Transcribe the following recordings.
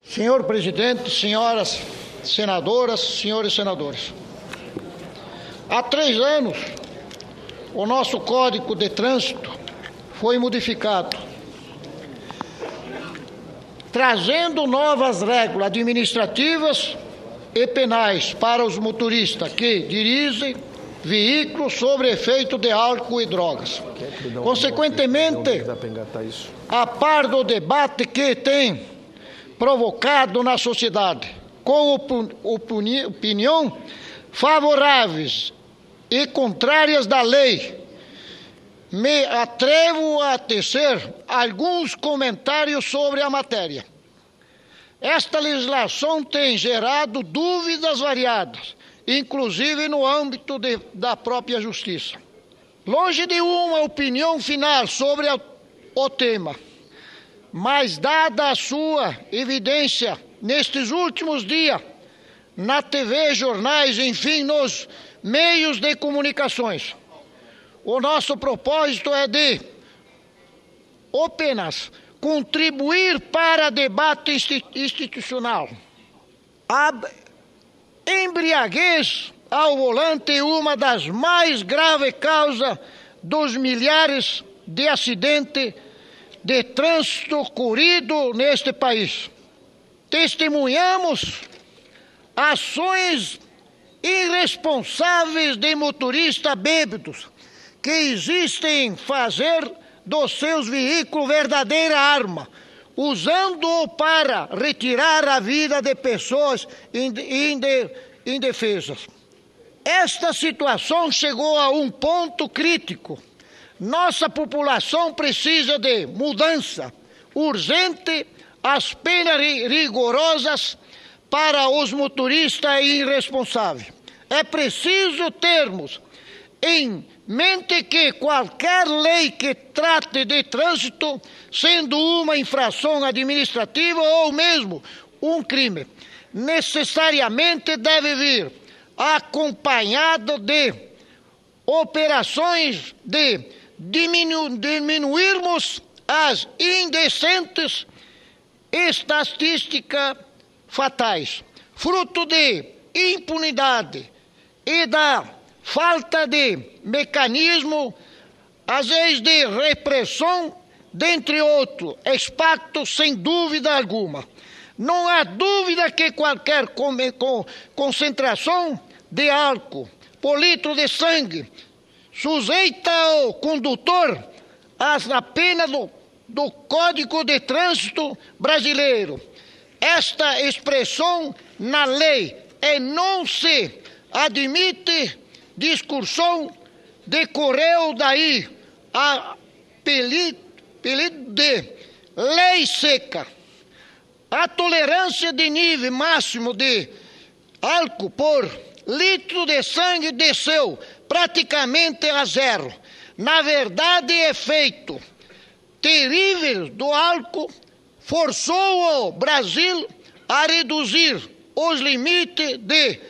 Senhor presidente, senhoras senadoras, senhores senadores, há 3 anos o nosso Código de Trânsito foi modificado, trazendo novas regras administrativas e penais para os motoristas que dirigem veículos sob efeito de álcool e drogas. Consequentemente, a par do debate que tem provocado na sociedade, com opinião favoráveis e contrárias da lei, me atrevo a tecer alguns comentários sobre a matéria. Esta legislação tem gerado dúvidas variadas, inclusive no âmbito da própria Justiça. Longe de uma opinião final sobre o tema, mas dada a sua evidência nestes últimos dias, na TV, jornais, enfim, nos meios de comunicações, o nosso propósito é de apenas contribuir para debate institucional. A embriaguez ao volante é uma das mais graves causas dos milhares de acidentes de trânsito ocorridos neste país. Testemunhamos ações irresponsáveis de motoristas bêbados que existem em fazer dos seus veículos verdadeira arma, usando-o para retirar a vida de pessoas indefesas. Esta situação chegou a um ponto crítico. Nossa população precisa de mudança urgente, as penas rigorosas para os motoristas irresponsáveis. É preciso termos em mente que qualquer lei que trate de trânsito, sendo uma infração administrativa ou mesmo um crime, necessariamente deve vir acompanhado de operações de diminuirmos as indecentes estatísticas fatais, fruto de impunidade e da falta de mecanismo, às vezes de repressão, dentre outros aspectos, sem dúvida alguma. Não há dúvida que qualquer concentração de álcool por litro de sangue sujeita o condutor à pena do Código de Trânsito brasileiro. Esta expressão na lei não se admite discussão, decorreu daí a apelido de lei seca. A tolerância de nível máximo de álcool por litro de sangue desceu praticamente a zero. Na verdade, efeito terrível do álcool forçou o Brasil a reduzir os limites de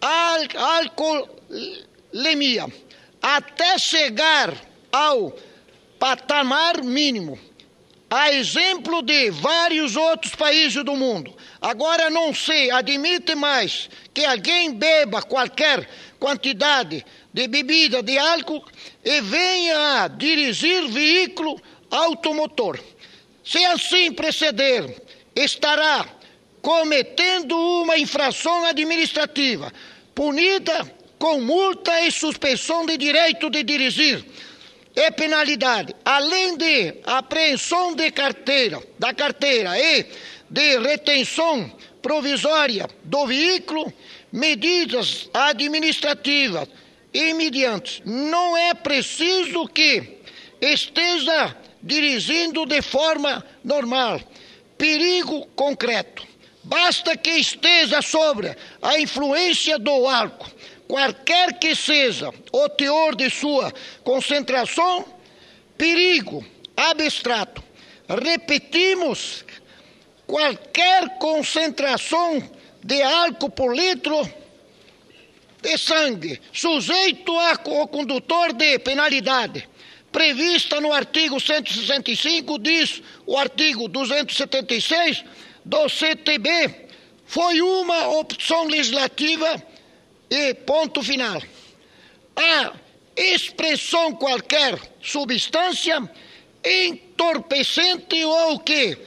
alcoolemia até chegar ao patamar mínimo, a exemplo de vários outros países do mundo. Agora não se admite mais que alguém beba qualquer quantidade de bebida de álcool e venha a dirigir veículo automotor. Se assim proceder, estará cometendo uma infração administrativa, punida com multa e suspensão de direito de dirigir e penalidade, além de apreensão da carteira e de retenção provisória do veículo, medidas administrativas imediatas. Não é preciso que esteja dirigindo de forma normal. Perigo concreto. Basta que esteja sob a influência do álcool, qualquer que seja o teor de sua concentração, perigo abstrato. Repetimos, qualquer concentração de álcool por litro de sangue, sujeito ao condutor de penalidade, prevista no artigo 165, diz o artigo 276 do CTB foi uma opção legislativa e ponto final. A expressão qualquer substância entorpecente ou que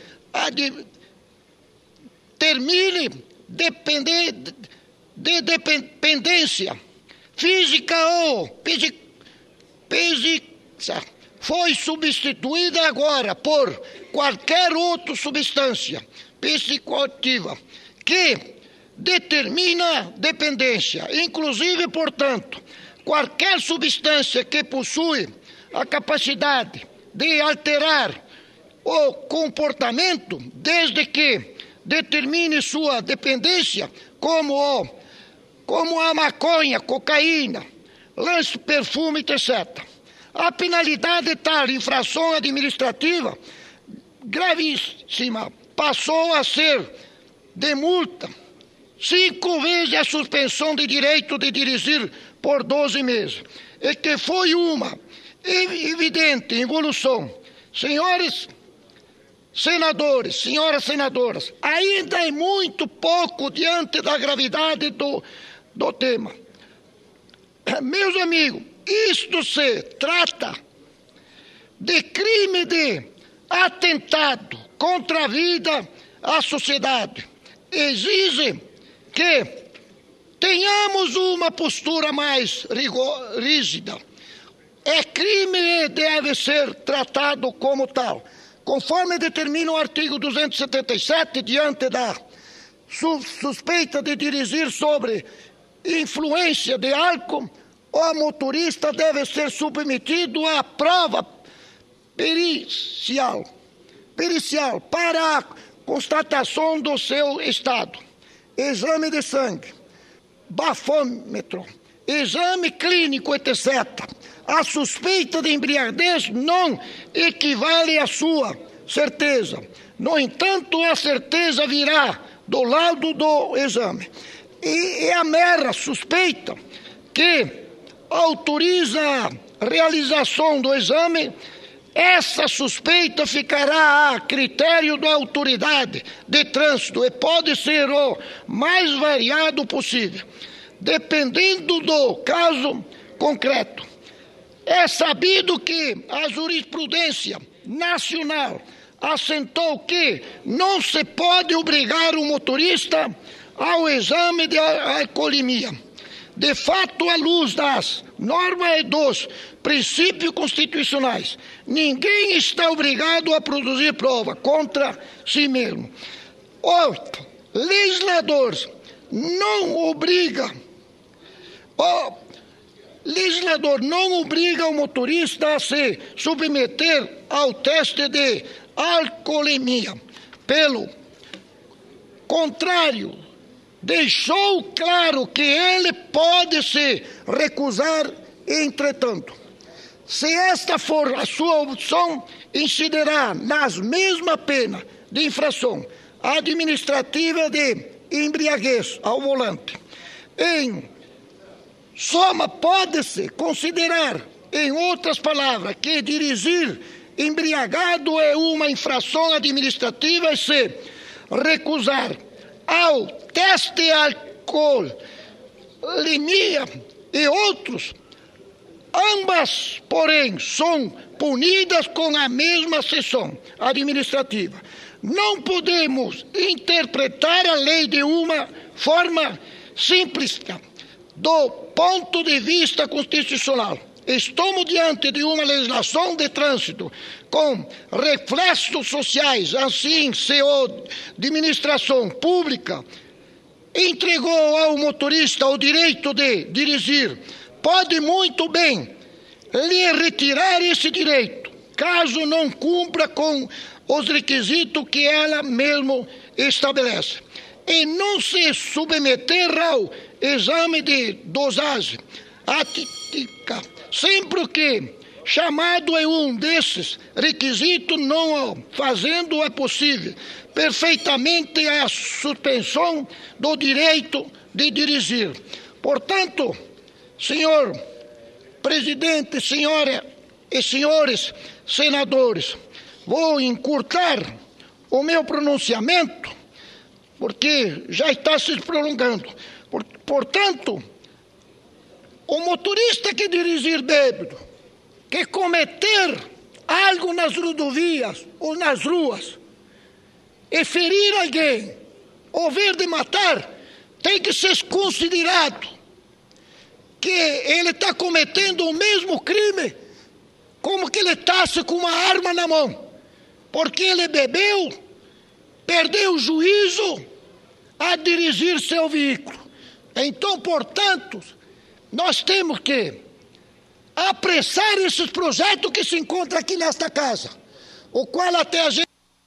termine de dependência física ou física foi substituída agora por qualquer outra substância psicoativa que determina dependência, inclusive, portanto, qualquer substância que possui a capacidade de alterar o comportamento, desde que determine sua dependência, como a maconha, cocaína, lance, perfume, etc. A penalidade de tal infração administrativa gravíssima passou a ser de multa 5 vezes a suspensão de direito de dirigir por 12 meses, e que foi uma evidente evolução. Senhores senadores, senhoras senadoras, ainda é muito pouco diante da gravidade do tema. Meus amigos, isto se trata de crime de atentado contra a vida, a sociedade. Exige que tenhamos uma postura mais rígida. É crime e deve ser tratado como tal, conforme determina o artigo 277, diante da suspeita de dirigir sobre influência de álcool, o motorista deve ser submetido à prova pericial para a constatação do seu estado. Exame de sangue, bafômetro, exame clínico, etc. A suspeita de embriaguez não equivale à sua certeza. No entanto, a certeza virá do laudo do exame. E é a mera suspeita que autoriza a realização do exame. Essa suspeita ficará a critério da autoridade de trânsito e pode ser o mais variado possível, dependendo do caso concreto. É sabido que a jurisprudência nacional assentou que não se pode obrigar o motorista ao exame de alcoolemia. De fato, à luz das normas e dos princípios constitucionais, ninguém está obrigado a produzir prova contra si mesmo. 8. Legislador não obriga o motorista a se submeter ao teste de alcoolemia. Pelo contrário, deixou claro que ele pode se recusar. Entretanto, se esta for a sua opção, incidirá nas mesmas penas de infração administrativa de embriaguez ao volante. Em soma, pode-se considerar, em outras palavras, que dirigir embriagado é uma infração administrativa e se recusar ao teste de alcoolemia e outros, ambas, porém, são punidas com a mesma sanção administrativa. Não podemos interpretar a lei de uma forma simplista do ponto de vista constitucional. Estamos diante de uma legislação de trânsito com reflexos sociais. Assim, se a administração pública entregou ao motorista o direito de dirigir, pode muito bem lhe retirar esse direito, caso não cumpra com os requisitos que ela mesmo estabelece, e não se submeter ao exame de dosagem atípica, sempre que chamado é um desses requisitos, não fazendo é possível perfeitamente a suspensão do direito de dirigir. Portanto, senhor presidente, senhora e senhores senadores, vou encurtar o meu pronunciamento porque já está se prolongando. Portanto, o motorista que dirigir bêbado, que cometer algo nas rodovias ou nas ruas, e ferir alguém, ou ver de matar, tem que ser considerado que ele está cometendo o mesmo crime como que ele está com uma arma na mão, porque ele bebeu, perdeu o juízo a dirigir seu veículo. Então, portanto, nós temos que apressar esses projetos que se encontram aqui nesta casa, o qual até a gente...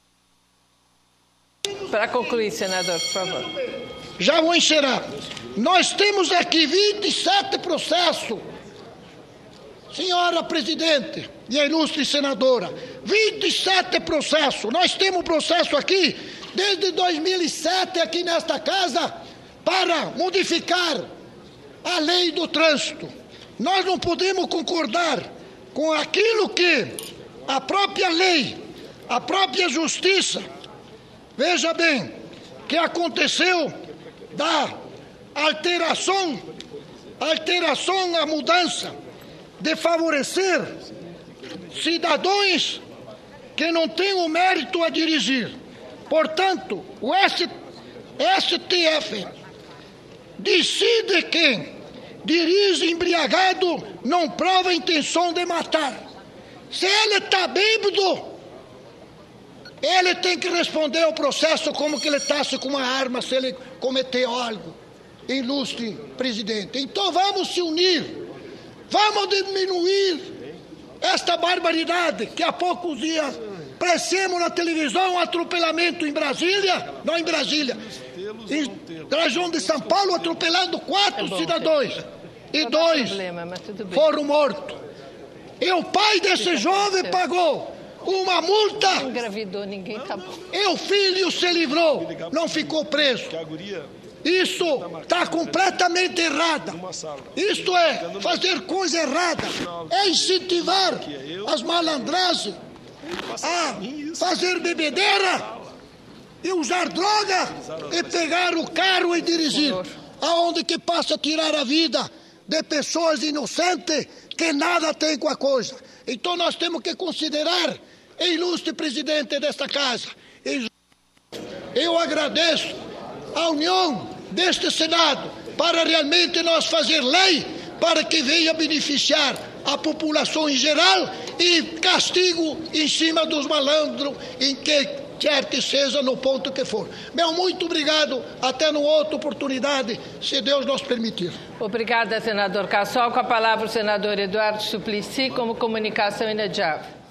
Para concluir, senador, por favor. Já vou encerrar. Nós temos aqui 27 processos, senhora presidente e a ilustre senadora, 27 processos. Nós temos processo aqui desde 2007 aqui nesta casa para modificar a lei do trânsito. Nós não podemos concordar com aquilo que a própria lei, a própria justiça, veja bem, que aconteceu da alteração, a mudança de favorecer cidadãos que não têm o mérito a dirigir. Portanto, o STF decide que dirige embriagado não prova a intenção de matar. Se ele está bêbado, ele tem que responder ao processo como que ele está com uma arma, se ele cometeu algo, ilustre presidente. Então vamos se unir, vamos diminuir esta barbaridade que há poucos dias aparecemos na televisão, um atropelamento em Brasília, não em Brasília, em Trajão de São Paulo, atropelando 4 cidadãos e 2 foram mortos. E o pai desse jovem pagou uma multa. Não engravidou ninguém, tá bom. E o filho se livrou, não ficou preso. Isso está completamente errado. Isto é fazer coisa errada, é incentivar as malandragens a fazer bebedeira e usar droga e pegar o carro e dirigir, aonde que passa a tirar a vida de pessoas inocentes que nada tem com a coisa. Então nós temos que considerar, ilustre presidente desta casa, eu agradeço a união deste Senado para realmente nós fazer lei para que venha beneficiar a população em geral e castigo em cima dos malandros em que quer que seja no ponto que for. Muito obrigado, até numa outra oportunidade, se Deus nos permitir. Obrigada, senador Cassol. Com a palavra o senador Eduardo Suplicy, como comunicação inadiável.